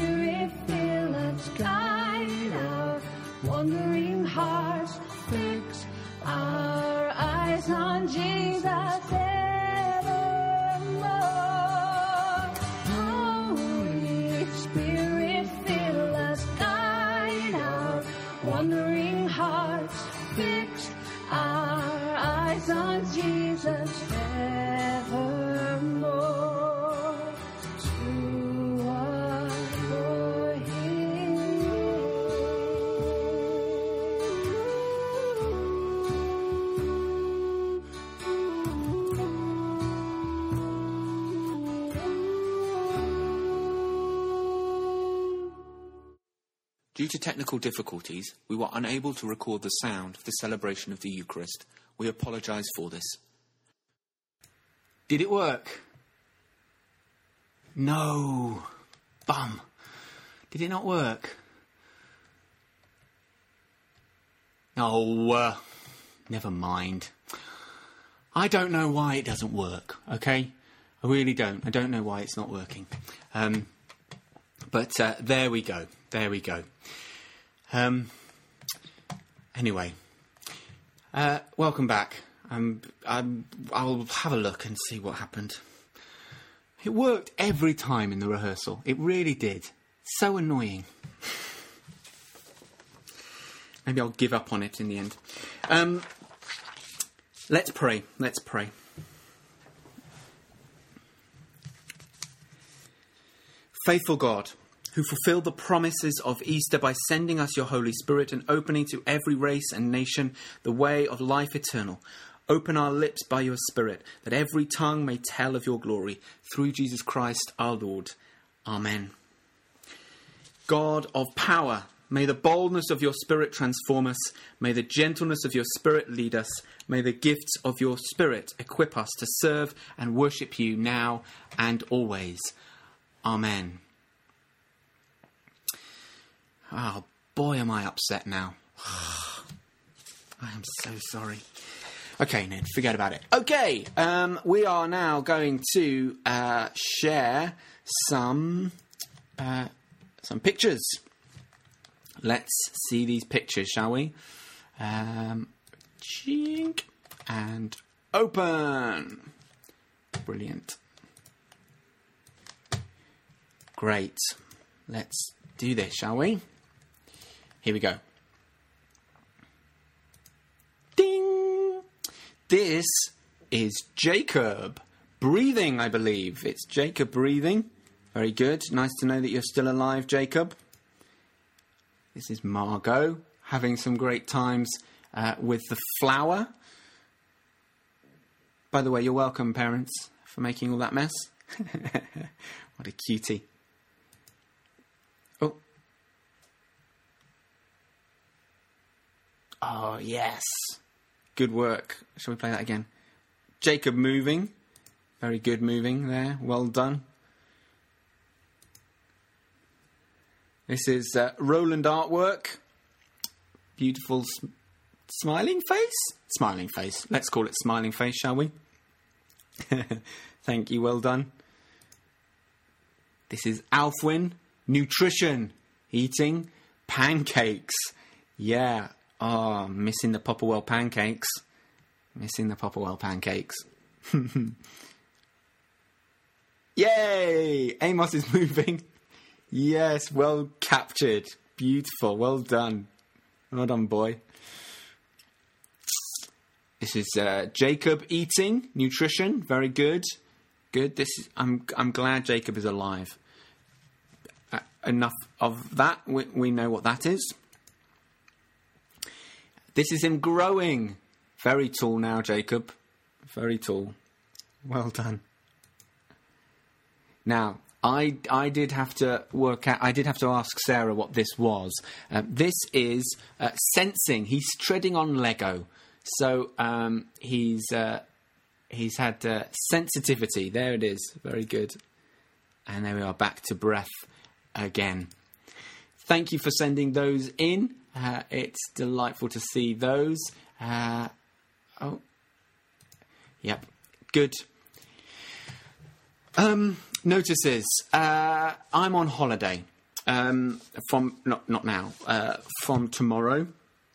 Wandering hearts, fix Due to technical difficulties, we were unable to record the sound of the celebration of the Eucharist. We apologise for this. Did it work? No. Bum. Did it not work? Oh, never mind. I don't know why it doesn't work, okay? I really don't. I don't know why it's not working. But there we go. There we go. Anyway, welcome back. I'll have a look and see what happened. It worked every time in the rehearsal. It really did. So annoying. Maybe I'll give up on it in the end. Let's pray. Let's pray. Faithful God, who fulfilled the promises of Easter by sending us your Holy Spirit and opening to every race and nation the way of life eternal, open our lips by your Spirit, that every tongue may tell of your glory, through Jesus Christ our Lord. Amen. God of power, may the boldness of your Spirit transform us, may the gentleness of your Spirit lead us, may the gifts of your Spirit equip us to serve and worship you now and always. Amen. Oh, boy, am I upset now. I am so sorry. Okay, Ned, forget about it. Okay, we are now going to share some pictures. Let's see these pictures, shall we? Chink and open. Brilliant. Great. Let's do this, shall we? Here we go. Ding! This is Jacob breathing, I believe. It's Jacob breathing. Very good. Nice to know that you're still alive, Jacob. This is Margot having some great times with the flower. By the way, you're welcome, parents, for making all that mess. What a cutie. Oh. Oh, yes. Good work. Shall we play that again? Jacob moving. Very good moving there. Well done. This is Roland artwork. Beautiful smiling face? Smiling face. Let's call it smiling face, shall we? Thank you, well done. This is Alfwin. Nutrition. Eating pancakes. Yeah. Oh, missing the Popperwell pancakes. Missing the Popperwell pancakes. Yay! Amos is moving. Yes, well captured. Beautiful. Well done. Well done, boy. This is Jacob eating. Nutrition. Very good. Good. This is. I'm glad Jacob is alive. Enough of that. We know what that is. This is him growing. Very tall now, Jacob. Very tall. Well done. Now, I did have to work out. I did have to ask Sarah what this was. This is sensing. He's treading on Lego, so he's had sensitivity. There it is. Very good. And there we are. Back to breath again. Thank you for sending those in. It's delightful to see those. Oh, yep. Good. Notices. I'm on holiday from not now. From tomorrow.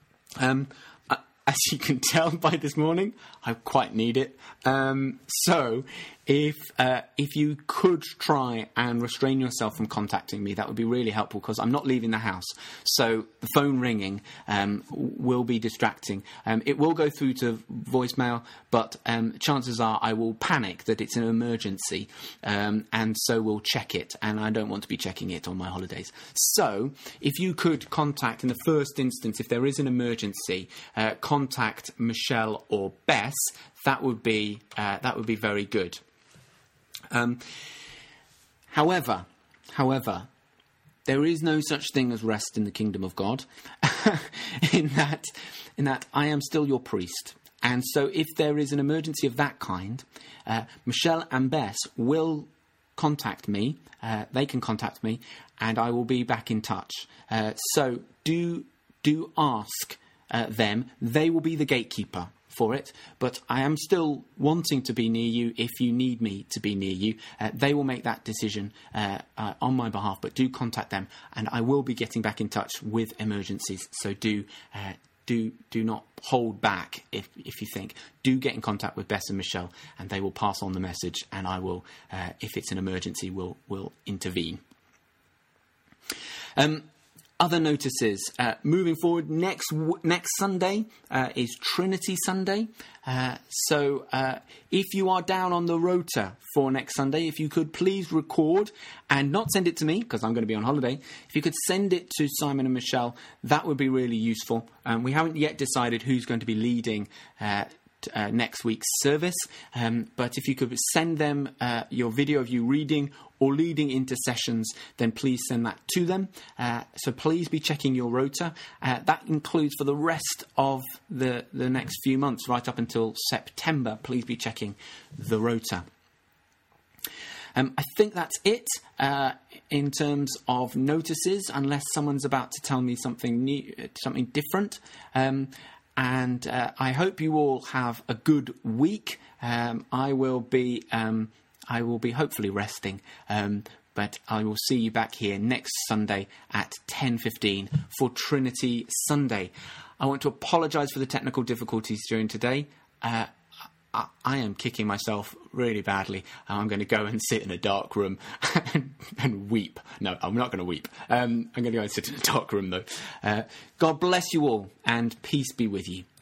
As you can tell by this morning, I quite need it. So, if you could try and restrain yourself from contacting me, that would be really helpful because I'm not leaving the house. So the phone ringing will be distracting. It will go through to voicemail, but chances are I will panic that it's an emergency, and so we'll check it. And I don't want to be checking it on my holidays. So if you could contact, in the first instance, if there is an emergency, contact Michelle or Bess. That would be very good. However, there is no such thing as rest in the kingdom of God, in that I am still your priest. And so if there is an emergency of that kind, Michelle and Bess will contact me. They can contact me, and I will be back in touch. So do ask them. They will be the gatekeeper for it, but I am still wanting to be near you if you need me to be near you. They will make that decision on my behalf, but do contact them, and I will be getting back in touch with emergencies. So do not hold back if you think. Do get in contact with Bess and Michelle, and they will pass on the message, and I will, if it's an emergency, will intervene. Other notices. Moving forward, next Sunday is Trinity Sunday. So if you are down on the rota for next Sunday, if you could please record and not send it to me, because I'm going to be on holiday. If you could send it to Simon and Michelle, that would be really useful. We haven't yet decided who's going to be leading next week's service, but if you could send them your video of you reading or leading intercessions, then please send that to them. So please be checking your rota. That includes for the rest of the next few months, right up until September. Please be checking the rota. I think that's it in terms of notices, unless someone's about to tell me something new, something different. And I hope you all have a good week. I will be hopefully resting, but I will see you back here next Sunday at 10:15 for Trinity Sunday. I want to apologise for the technical difficulties during today. I am kicking myself really badly. I'm going to go and sit in a dark room and weep. No, I'm not going to weep. I'm going to go and sit in a dark room, though. God bless you all, and peace be with you.